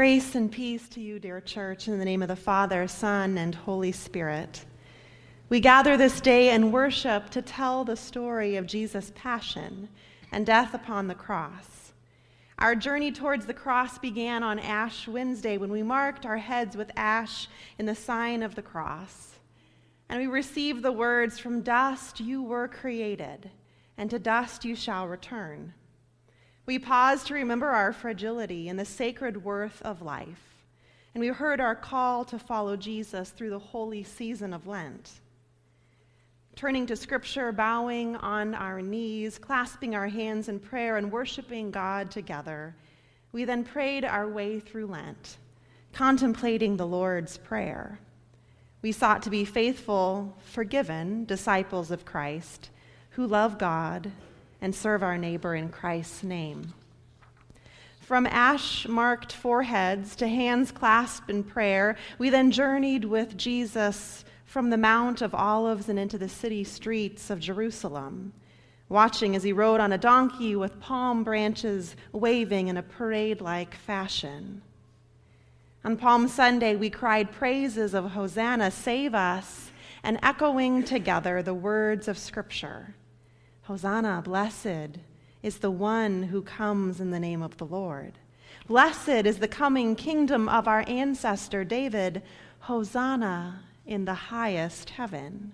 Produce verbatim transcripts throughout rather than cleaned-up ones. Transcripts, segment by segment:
Grace and peace to you, dear church, in the name of the Father, Son, and Holy Spirit. We gather this day in worship to tell the story of Jesus' passion and death upon the cross. Our journey towards the cross began on Ash Wednesday when we marked our heads with ash in the sign of the cross. And we received the words, "From dust you were created, and to dust you shall return." We paused to remember our fragility and the sacred worth of life. And we heard our call to follow Jesus through the holy season of Lent. Turning to Scripture, bowing on our knees, clasping our hands in prayer, and worshiping God together, we then prayed our way through Lent, contemplating the Lord's Prayer. We sought to be faithful, forgiven disciples of Christ who love God and serve our neighbor in Christ's name. From ash-marked foreheads to hands clasped in prayer, we then journeyed with Jesus from the Mount of Olives and into the city streets of Jerusalem, watching as he rode on a donkey with palm branches waving in a parade-like fashion. On Palm Sunday, we cried praises of Hosanna, save us, and echoing together the words of Scripture. Hosanna, blessed is the one who comes in the name of the Lord. Blessed is the coming kingdom of our ancestor David. Hosanna in the highest heaven.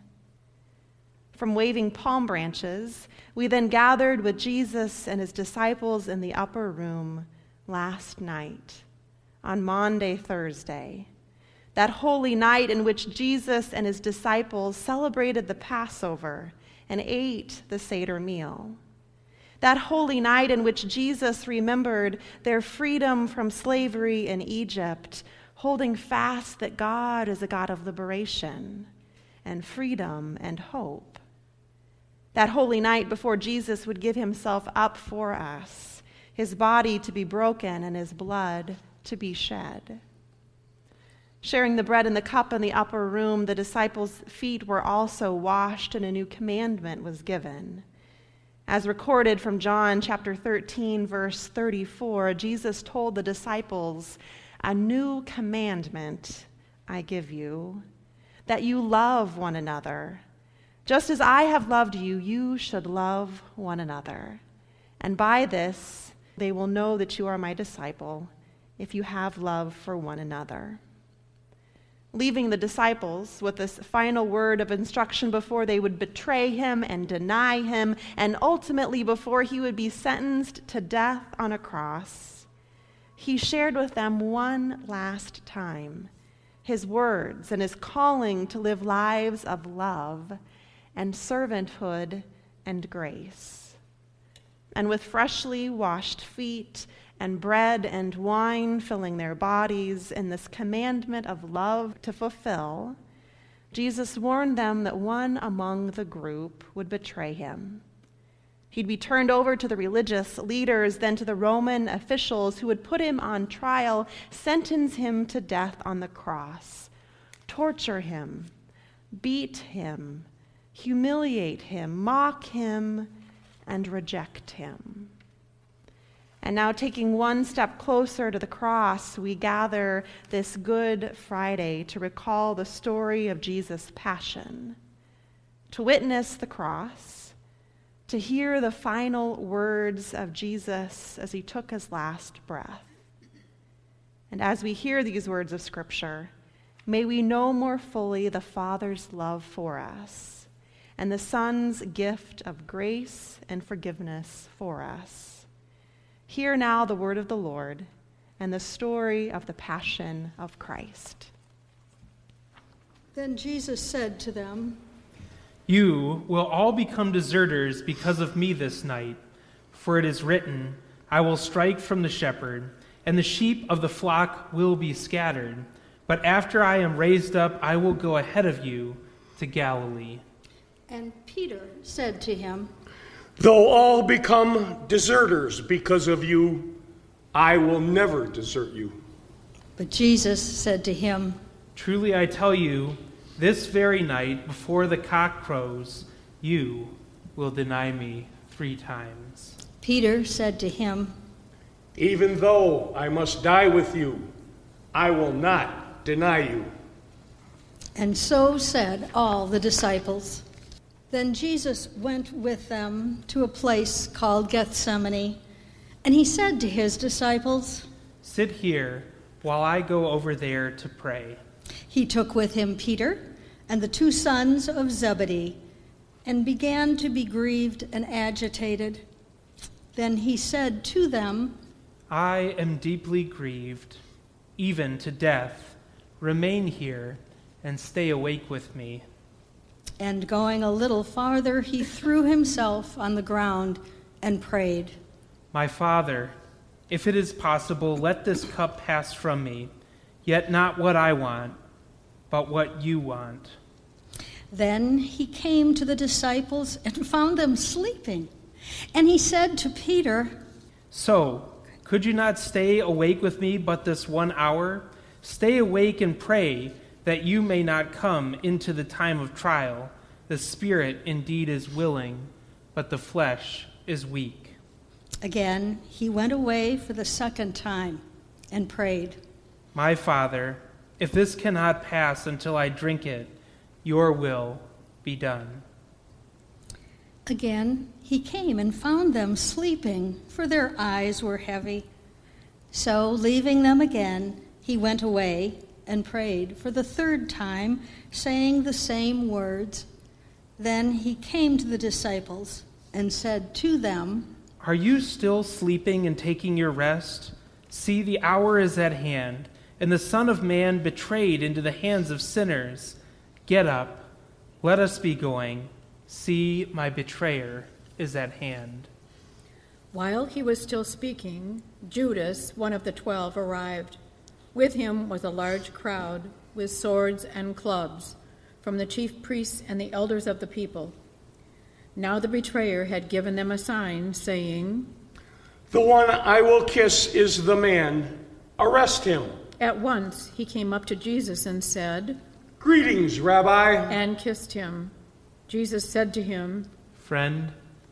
From waving palm branches, we then gathered with Jesus and his disciples in the upper room last night, on Maundy Thursday, that holy night in which Jesus and his disciples celebrated the Passover and ate the Seder meal. That holy night in which Jesus remembered their freedom from slavery in Egypt, holding fast that God is a God of liberation and freedom and hope. That holy night before Jesus would give himself up for us, his body to be broken and his blood to be shed. Sharing the bread and the cup in the upper room, the disciples' feet were also washed and a new commandment was given. As recorded from John chapter thirteen, verse thirty-four, Jesus told the disciples, "A new commandment I give you, that you love one another. Just as I have loved you, you should love one another. And by this they will know that you are my disciple, if you have love for one another." Leaving the disciples with this final word of instruction before they would betray him and deny him, and ultimately before he would be sentenced to death on a cross, he shared with them one last time his words and his calling to live lives of love and servanthood and grace. And with freshly washed feet and bread and wine filling their bodies in this commandment of love to fulfill, Jesus warned them that one among the group would betray him. He'd be turned over to the religious leaders, then to the Roman officials who would put him on trial, sentence him to death on the cross, torture him, beat him, humiliate him, mock him, and reject him. And now, taking one step closer to the cross, we gather this Good Friday to recall the story of Jesus' passion, to witness the cross, to hear the final words of Jesus as he took his last breath. And as we hear these words of Scripture, may we know more fully the Father's love for us and the Son's gift of grace and forgiveness for us. Hear now the word of the Lord and the story of the passion of Christ. Then Jesus said to them, "You will all become deserters because of me this night, for it is written, I will strike from the shepherd, and the sheep of the flock will be scattered. But after I am raised up, I will go ahead of you to Galilee." And Peter said to him, "Though all become deserters because of you, I will never desert you." But Jesus said to him, "Truly I tell you, this very night before the cock crows, you will deny me three times." Peter said to him, "Even though I must die with you, I will not deny you. And so said all the disciples. Then Jesus went with them to a place called Gethsemane, and he said to his disciples, "Sit here while I go over there to pray." He took with him Peter and the two sons of Zebedee, and began to be grieved and agitated. Then he said to them, "I am deeply grieved, even to death. Remain here and stay awake with me." And going a little farther, he threw himself on the ground and prayed, "My Father, if it is possible, let this cup pass from me, yet not what I want, but what you want." Then he came to the disciples and found them sleeping. And he said to Peter, "So, could you not stay awake with me but this one hour? Stay awake and pray, that you may not come into the time of trial. The spirit indeed is willing, but the flesh is weak." Again, he went away for the second time and prayed, "My Father, if this cannot pass until I drink it, your will be done." Again, he came and found them sleeping, for their eyes were heavy. So, leaving them again, he went away and prayed for the third time, saying the same words. Then he came to the disciples and said to them, "Are you still sleeping and taking your rest? See, the hour is at hand, and the Son of Man betrayed into the hands of sinners. Get up, let us be going. See, my betrayer is at hand." While he was still speaking, Judas, one of the twelve, arrived. With him was a large crowd with swords and clubs from the chief priests and the elders of the people. Now the betrayer had given them a sign, saying, "The one I will kiss is the man. Arrest him." At once he came up to Jesus and said, "Greetings, Rabbi." and kissed him. Jesus said to him, "Friend,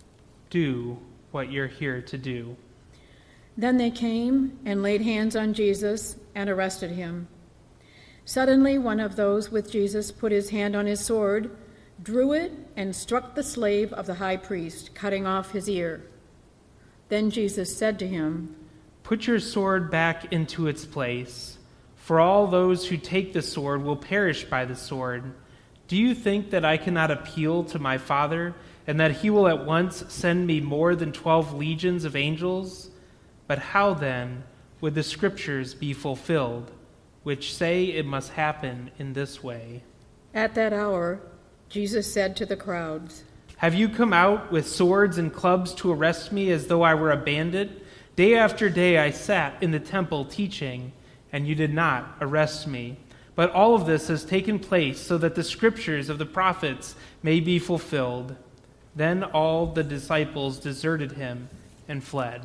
do what you're here to do." Then they came and laid hands on Jesus and arrested him. Suddenly one of those with Jesus put his hand on his sword, drew it, and struck the slave of the high priest, cutting off his ear. Then Jesus said to him, "Put your sword back into its place, for all those who take the sword will perish by the sword. Do you think that I cannot appeal to my Father, and that he will at once send me more than twelve legions of angels? But how then would the scriptures be fulfilled, which say it must happen in this way?" At that hour, Jesus said to the crowds, "Have you come out with swords and clubs to arrest me as though I were a bandit? Day after day I sat in the temple teaching, and you did not arrest me. But all of this has taken place so that the scriptures of the prophets may be fulfilled." Then all the disciples deserted him and fled.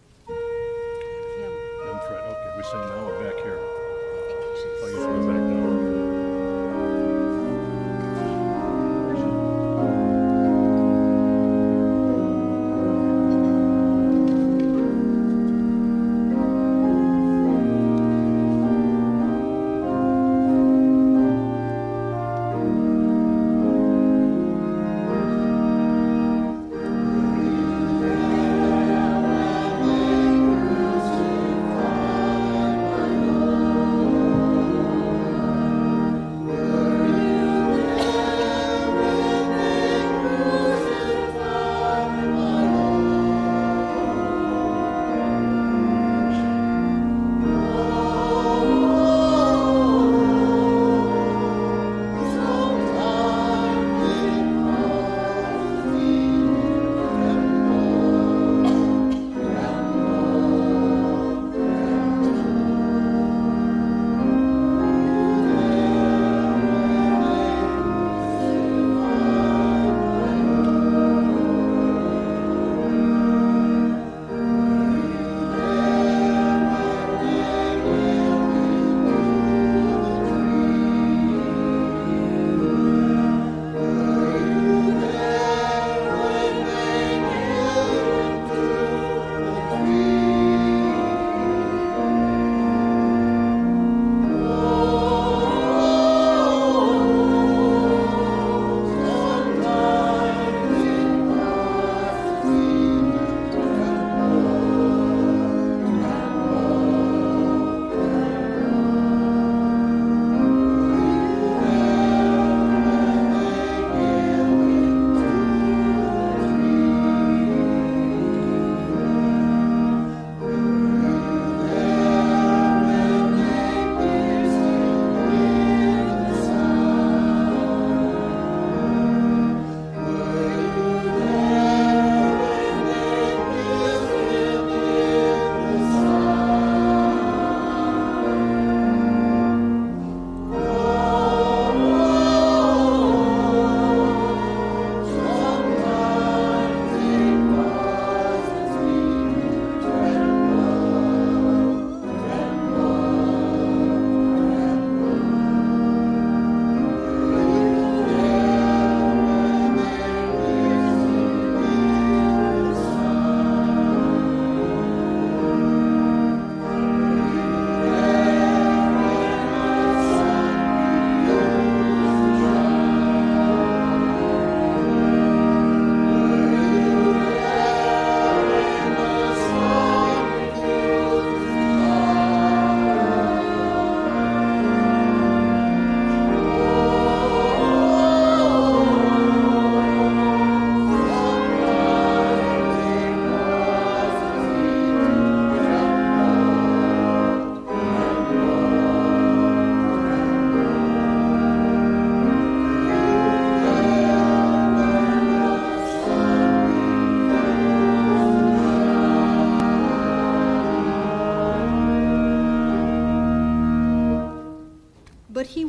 Young Fred, okay, we sing now or back here? Oh, you should go back now.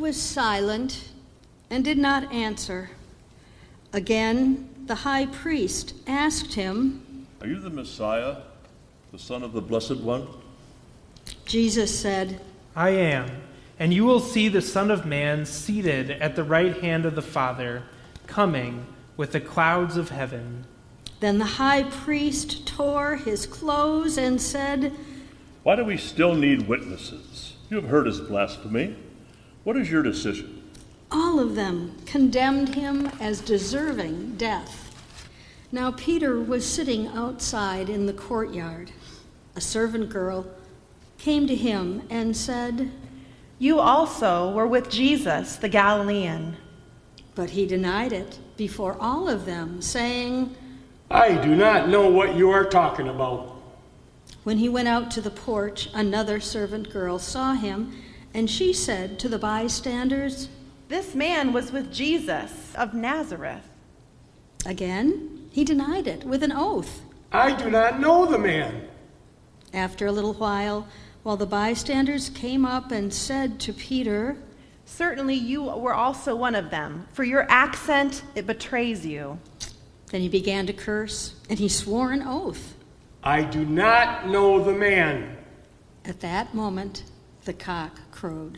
was silent and did not answer. Again, the high priest asked him, Are you the Messiah, the Son of the Blessed One? Jesus said, I am, and you will see the Son of Man seated at the right hand of the Father, coming with the clouds of heaven. Then the high priest tore his clothes and said, Why do we still need witnesses? You have heard his blasphemy. What is your decision? All of them condemned him as deserving death. Now Peter was sitting outside in the courtyard. A servant girl came to him and said, You also were with Jesus, the Galilean. But he denied it before all of them, saying, I do not know what you are talking about. When he went out to the porch, another servant girl saw him, and she said to the bystanders, This man was with Jesus of Nazareth. Again, he denied it with an oath. I do not know the man. After a little while, while the bystanders came up and said to Peter, Certainly you were also one of them, for your accent, it betrays you. Then he began to curse, and he swore an oath. I do not know the man. At that moment, the cock crowed.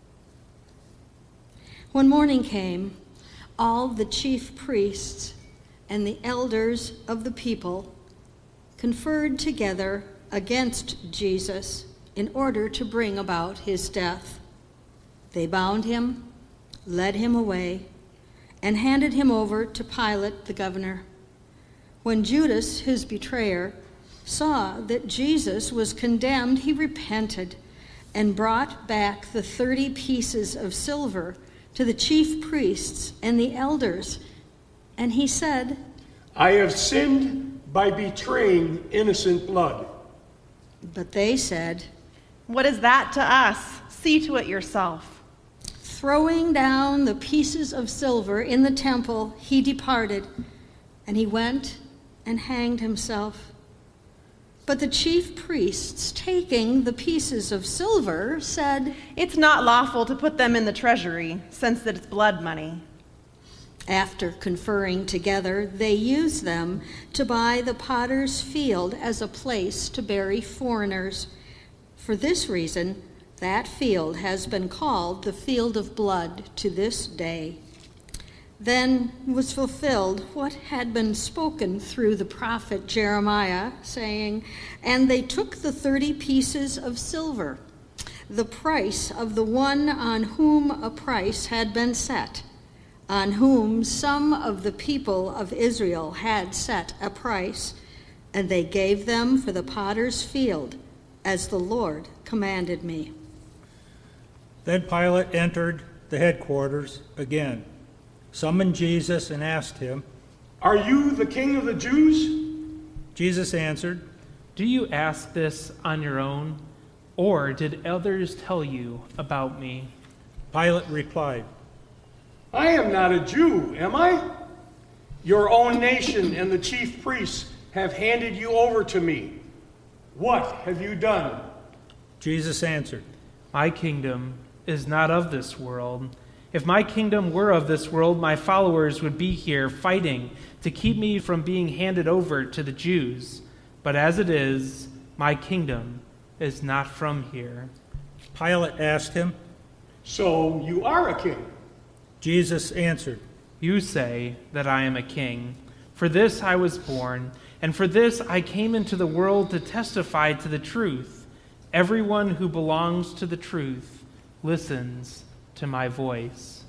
When morning came, all the chief priests and the elders of the people conferred together against Jesus in order to bring about his death. They bound him, led him away, and handed him over to Pilate the governor. When Judas, his betrayer, saw that Jesus was condemned, he repented and brought back the thirty pieces of silver to the chief priests and the elders. And he said, I have sinned by betraying innocent blood. But they said, What is that to us? See to it yourself. Throwing down the pieces of silver in the temple, he departed, and he went and hanged himself. But the chief priests, taking the pieces of silver, said, It's not lawful to put them in the treasury, since that it's blood money. After conferring together, they used them to buy the potter's field as a place to bury foreigners. For this reason, that field has been called the field of blood to this day. Then was fulfilled what had been spoken through the prophet Jeremiah, saying, And they took the thirty pieces of silver, the price of the one on whom a price had been set, on whom some of the people of Israel had set a price, and they gave them for the potter's field, as the Lord commanded me. Then Pilate entered the headquarters again, summoned Jesus, and asked him, Are you the king of the Jews? Jesus answered, Do you ask this on your own, or did others tell you about me? Pilate replied, I am not a Jew, am I? Your own nation and the chief priests have handed you over to me. What have you done? Jesus answered, My kingdom is not of this world. If my kingdom were of this world, my followers would be here fighting to keep me from being handed over to the Jews. But as it is, my kingdom is not from here. Pilate asked him, So you are a king? Jesus answered, You say that I am a king. For this I was born, and for this I came into the world to testify to the truth. Everyone who belongs to the truth listens to my voice.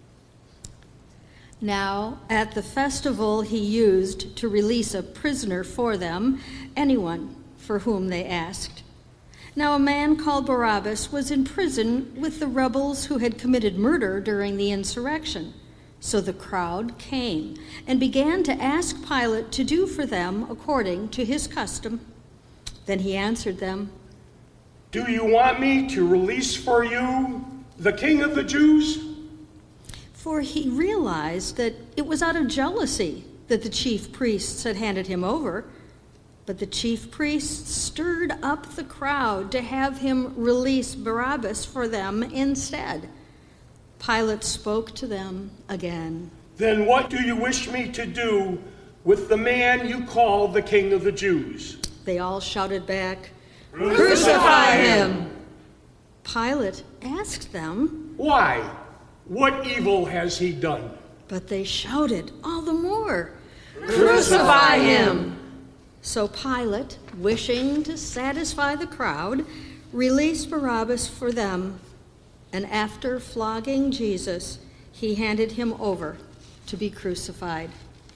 Now, at the festival he used to release a prisoner for them, anyone for whom they asked. Now a man called Barabbas was in prison with the rebels who had committed murder during the insurrection. So the crowd came and began to ask Pilate to do for them according to his custom. Then he answered them, Do you want me to release for you the king of the Jews? For he realized that it was out of jealousy that the chief priests had handed him over. But the chief priests stirred up the crowd to have him release Barabbas for them instead. Pilate spoke to them again. Then what do you wish me to do with the man you call the King of the Jews? They all shouted back, Crucify, Crucify him! him! Pilate asked them, Why? What evil has he done? but they shouted all the more, Crucify him! So Pilate, wishing to satisfy the crowd, released Barabbas for them, and after flogging Jesus, he handed him over to be crucified.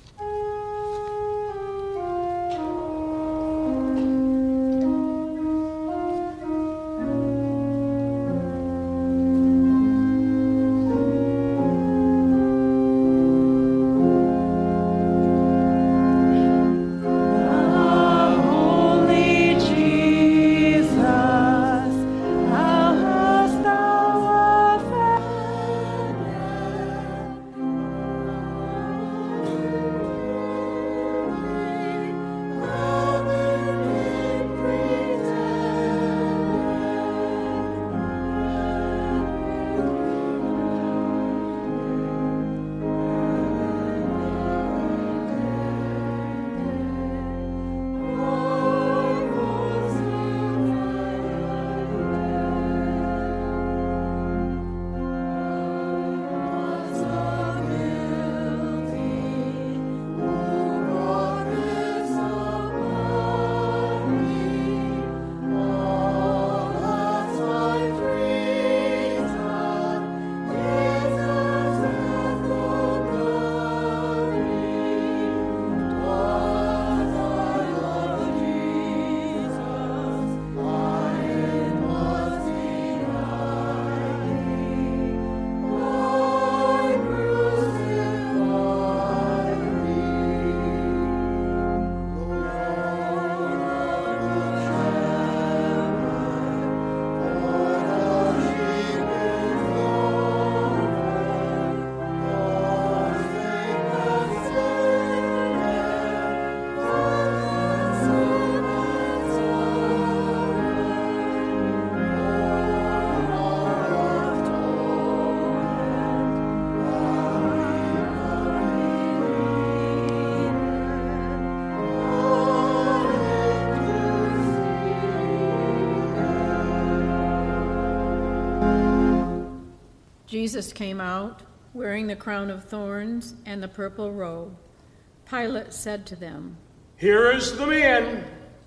Jesus came out, wearing the crown of thorns and the purple robe. Pilate said to them, Here is the man.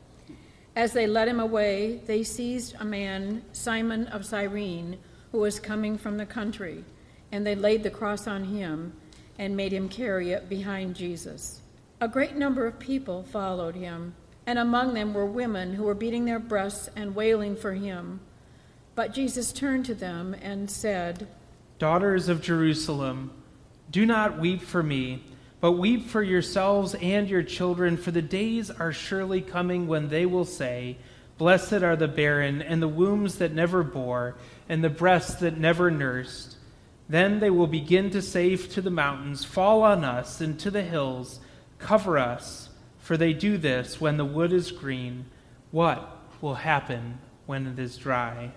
As they led him away, they seized a man, Simon of Cyrene, who was coming from the country, and they laid the cross on him and made him carry it behind Jesus. A great number of people followed him, and among them were women who were beating their breasts and wailing for him. But Jesus turned to them and said, Daughters of Jerusalem, do not weep for me, but weep for yourselves and your children, for the days are surely coming when they will say, Blessed are the barren, and the wombs that never bore, and the breasts that never nursed. Then they will begin to say to the mountains, Fall on us, and to the hills, cover us. For they do this when the wood is green. What will happen when it is dry?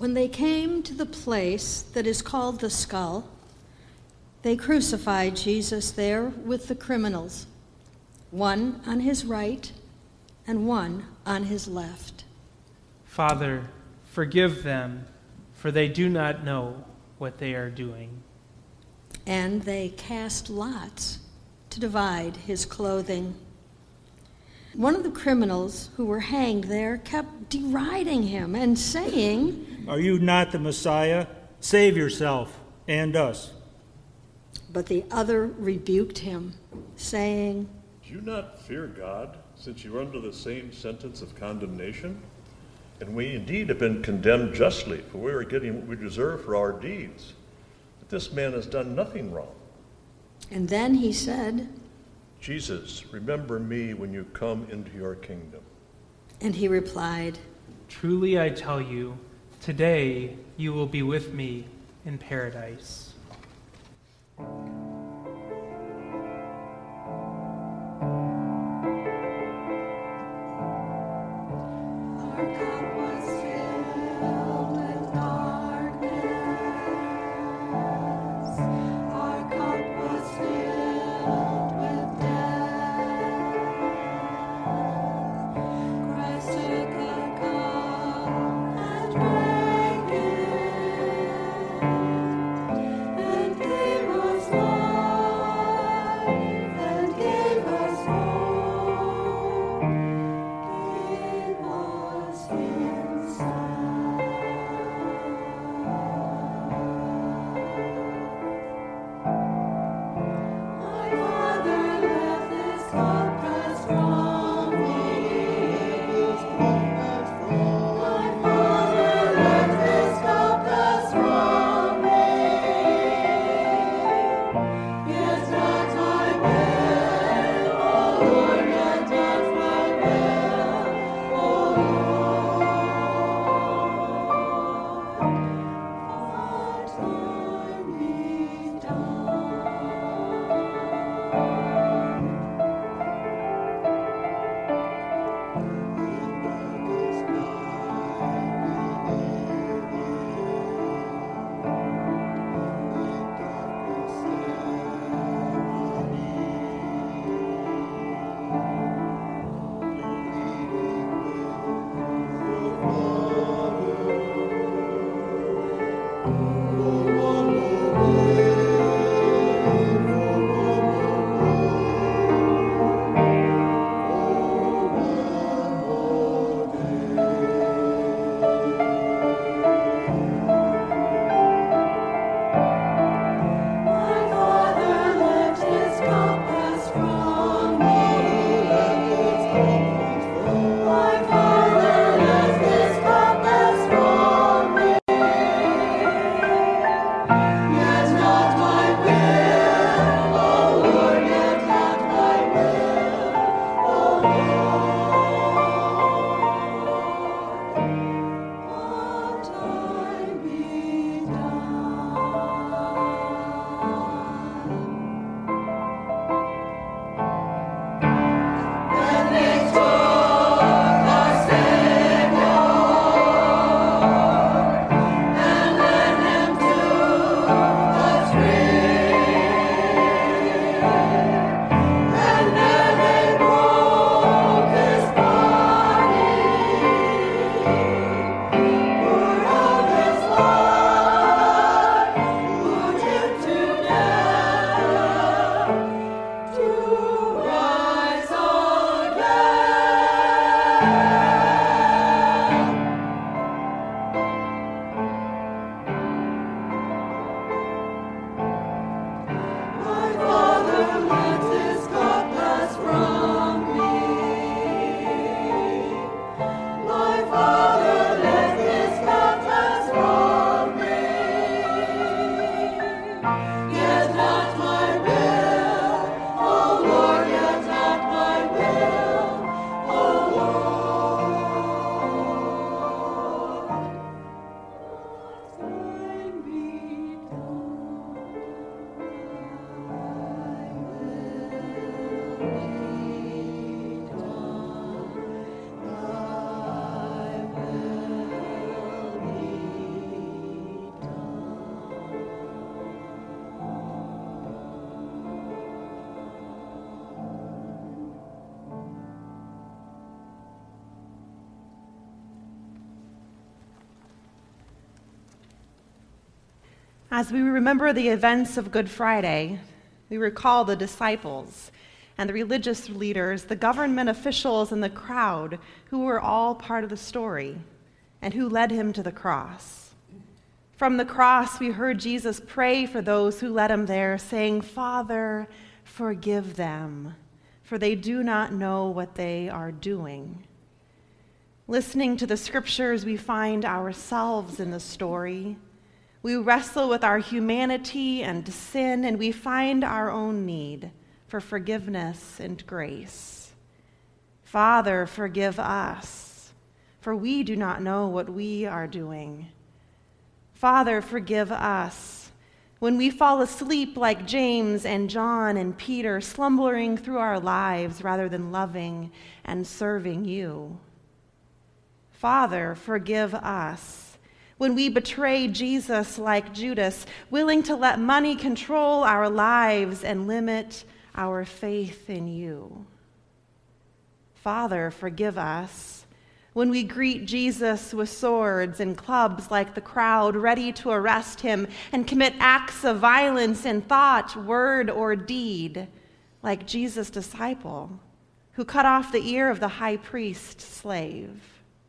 When they came to the place that is called the Skull, they crucified Jesus there with the criminals, one on his right and one on his left. Father, forgive them, for they do not know what they are doing. And they cast lots to divide his clothing. One of the criminals who were hanged there kept deriding him and saying, "Are you not the Messiah? Save yourself and us." But the other rebuked him, saying, Do you not fear God, since you are under the same sentence of condemnation? And we indeed have been condemned justly, for we are getting what we deserve for our deeds. But this man has done nothing wrong. And then he said, Jesus, remember me when you come into your kingdom. and he replied, Truly I tell you, today you will be with me in paradise. As we remember the events of Good Friday, we recall the disciples and the religious leaders, the government officials, and the crowd who were all part of the story and who led him to the cross. From the cross, we heard Jesus pray for those who led him there, saying, "Father, forgive them, for they do not know what they are doing." Listening to the scriptures, we find ourselves in the story. We wrestle with our humanity and sin, and we find our own need for forgiveness and grace. Father, forgive us, for we do not know what we are doing. Father, forgive us when we fall asleep like James and John and Peter, slumbering through our lives rather than loving and serving you. Father, forgive us when we betray Jesus like Judas, willing to let money control our lives and limit our faith in you. Father, forgive us when we greet Jesus with swords and clubs like the crowd, ready to arrest him and commit acts of violence in thought, word, or deed, like Jesus' disciple who cut off the ear of the high priest's slave.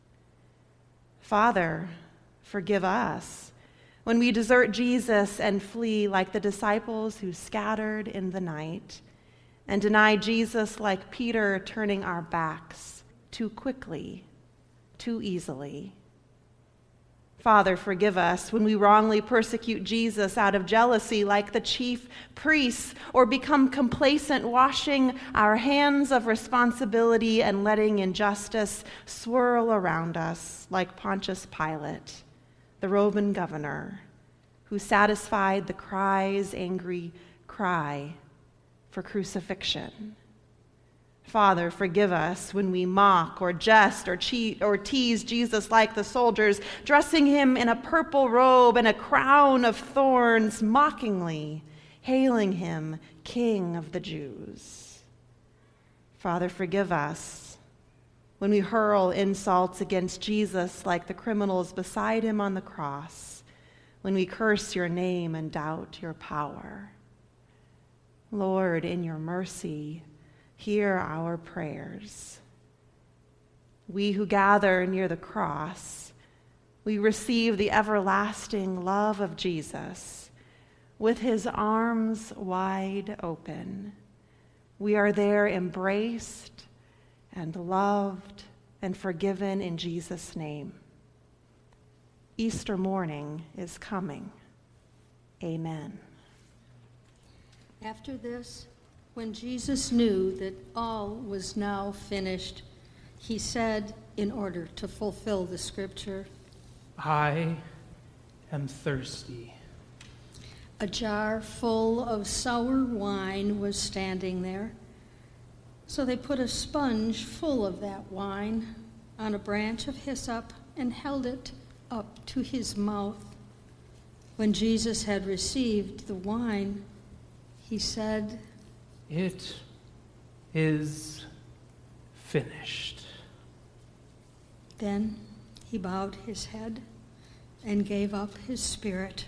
Father, forgive us when we desert Jesus and flee like the disciples who scattered in the night, and deny Jesus like Peter, turning our backs too quickly, too easily. Father, forgive us when we wrongly persecute Jesus out of jealousy like the chief priests, or become complacent, washing our hands of responsibility and letting injustice swirl around us like Pontius Pilate, the Roman governor, who satisfied the cry's angry cry for crucifixion. Father, forgive us when we mock or jest or cheat or tease Jesus like the soldiers, dressing him in a purple robe and a crown of thorns, mockingly hailing him King of the Jews. Father, forgive us when we hurl insults against Jesus like the criminals beside him on the cross, when we curse your name and doubt your power. Lord, in your mercy, hear our prayers. We who gather near the cross, we receive the everlasting love of Jesus with his arms wide open. We are there embraced and loved and forgiven in Jesus' name. Easter morning is coming. Amen. After this, when Jesus knew that all was now finished, he said, in order to fulfill the scripture, I am thirsty. A jar full of sour wine was standing there. So they put a sponge full of that wine on a branch of hyssop and held it up to his mouth. When Jesus had received the wine, he said, It is finished. Then he bowed his head and gave up his spirit.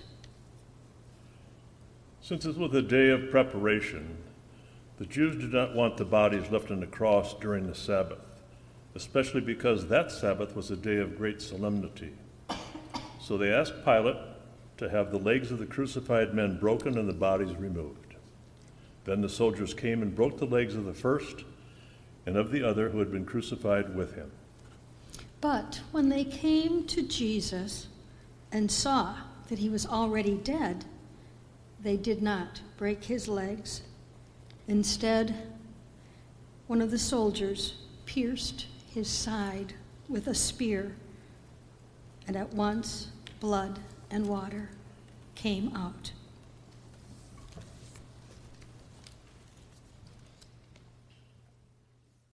Since it was a day of preparation, the Jews did not want the bodies left on the cross during the Sabbath, especially because that Sabbath was a day of great solemnity. So they asked Pilate to have the legs of the crucified men broken and the bodies removed. Then the soldiers came and broke the legs of the first and of the other who had been crucified with him. But when they came to Jesus and saw that he was already dead, they did not break his legs. Instead, one of the soldiers pierced his side with a spear, and at once blood and water came out.